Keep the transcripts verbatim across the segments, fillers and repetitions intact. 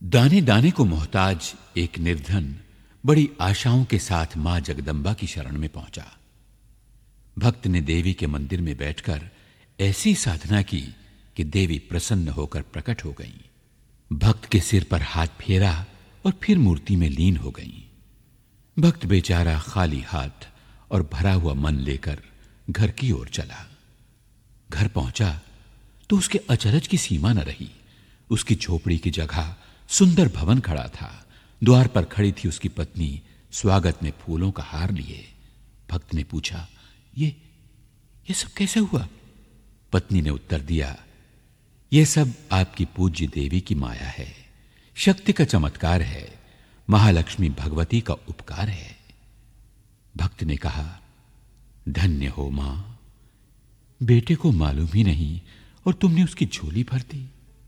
दाने दाने को मोहताज एक निर्धन बड़ी आशाओं के साथ मां जगदंबा की शरण में पहुंचा। भक्त ने देवी के मंदिर में बैठकर ऐसी साधना की कि देवी प्रसन्न होकर प्रकट हो गईं। भक्त के सिर पर हाथ फेरा और फिर मूर्ति में लीन हो गईं। भक्त बेचारा खाली हाथ और भरा हुआ मन लेकर घर की ओर चला। घर पहुंचा तो उसके अचरज की सीमा न रही। उसकी झोपड़ी की जगह सुंदर भवन खड़ा था। द्वार पर खड़ी थी उसकी पत्नी स्वागत में फूलों का हार लिए। भक्त ने पूछा, ये ये सब कैसे हुआ? पत्नी ने उत्तर दिया, यह सब आपकी पूज्य देवी की माया है, शक्ति का चमत्कार है, महालक्ष्मी भगवती का उपकार है। भक्त ने कहा, धन्य हो मां, बेटे को मालूम ही नहीं और तुमने उसकी झोली भर दी।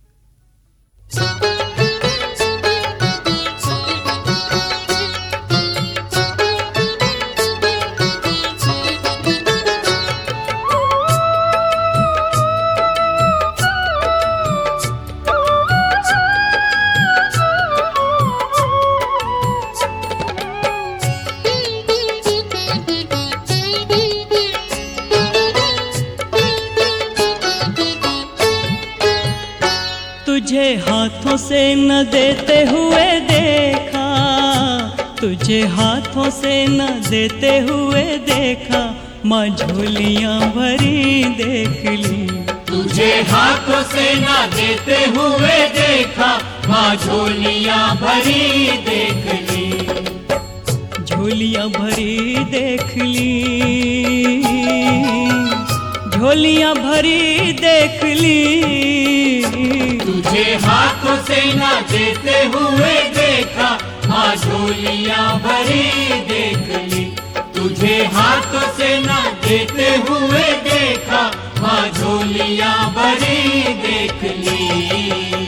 तुझे हाथों से न देते हुए देखा, तुझे हाथों से न देते हुए देखा, माँ झोलियाँ भरी देख ली। तुझे हाथों से न देते हुए देखा, माँ झोलियाँ भरी देख ली। झोलियाँ भरी देख ली, झोलियाँ भरी देख ली। तुझे हाथों से न देते हुए देखा, माँ झोलियाँ भरी देख ली। तुझे हाथों से न देते हुए देखा, माँ झोलियाँ भरी देख ली।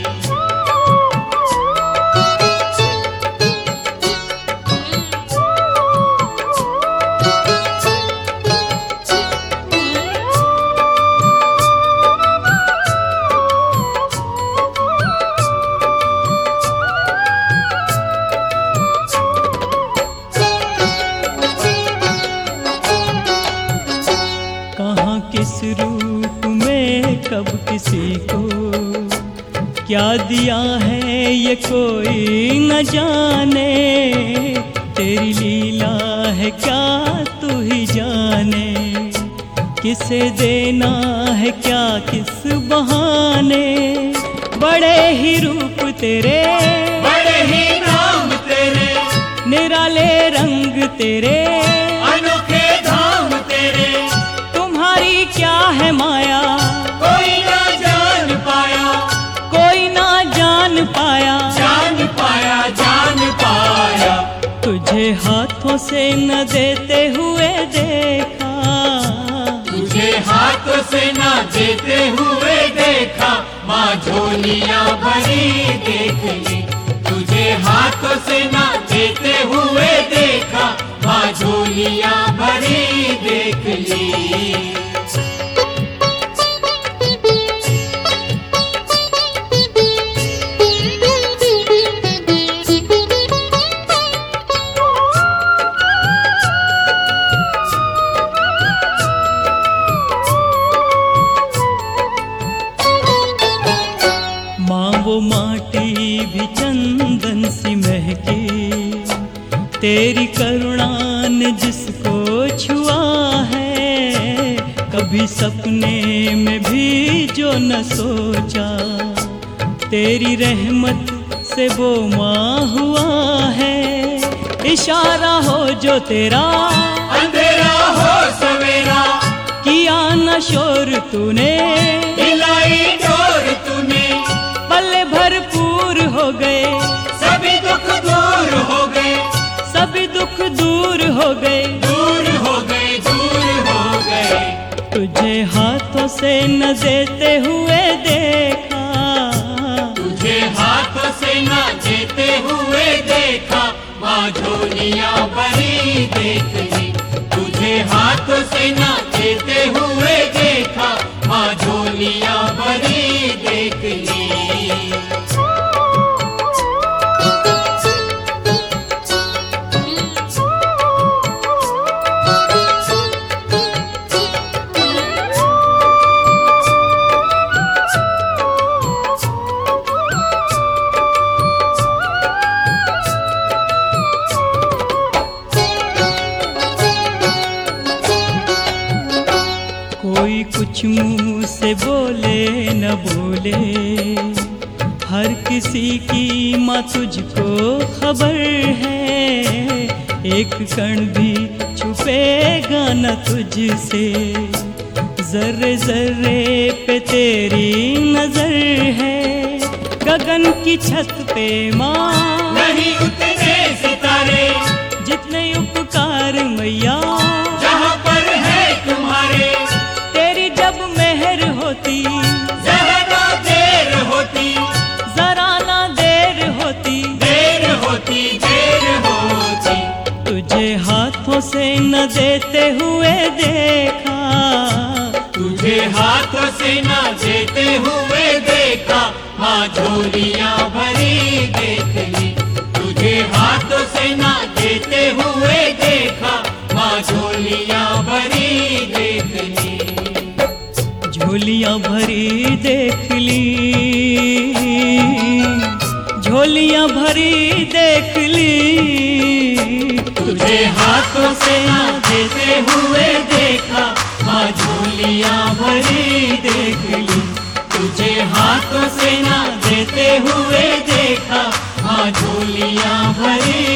किस रूप में कब किसी को क्या दिया है ये कोई न जाने। तेरी लीला है क्या तू ही जाने, किसे देना है क्या किस बहाने। बड़े ही रूप तेरे, बड़े ही नाम तेरे, निराले रंग तेरे, अनोखे धाम तेरे। तुम्हारी क्या है माया, कोई ना जान पाया, कोई ना जान पाया, जान पाया, जान पाया। तुझे हाथों से न देते हुए देखा, तुझे हाथों से न देते हुए देखा, माँ झोलियाँ भरी देख ली। तुझे हाथों से न देते हुए देखा, माँ झोलियाँ भरी देख ली। वो माटी भी चंदन सी महकी, तेरी करुणा ने जिसको छुआ है। कभी सपने में भी जो न सोचा, तेरी रहमत से वो माँ हुआ है। इशारा हो जो तेरा, अंधेरा हो सवेरा, किया न शोर तूने, हिलाई डोर तूने। पल भरपूर हो गए, सभी दुख दूर हो गए, सभी दुख दूर हो गए, दूर हो गए, दूर हो गए। तुझे हाथों से न देते हुए देखा, तुझे हाथों से न देते हुए देखा, माँ झोलियाँ भरी देख ली। तुझे हाथों से न देते हुए देखा, माँ झोलियाँ भरी देख ली। हर किसी की माँ तुझको खबर है, एक कण भी छुपेगा न तुझसे। जर्रे जर्रे पे तेरी नजर है, गगन की छत पे माँ नहीं उतने सितारे, जितने उपकार मैया जहाँ पर है तुम्हारे। तेरी जब मेहर होती जरा देर होती, जरा ना देर होती, देर होती, देर होती। तुझे हाथों से न देते हुए देखा, तुझे हाथों से ना देते हुए देखा, माँ झोलियाँ भरी देख ली। तुझे हाथों से ना देते हुए देखा, माँ झोलियाँ भरी देख ली। झोलियाँ भरी देख ली, झोलियाँ भरी देख ली। तुझे हाथों से ना देते हुए देखा, माँ झोलियाँ भरी देख ली। तुझे हाथों से ना देते हुए देखा, माँ झोलियाँ भरी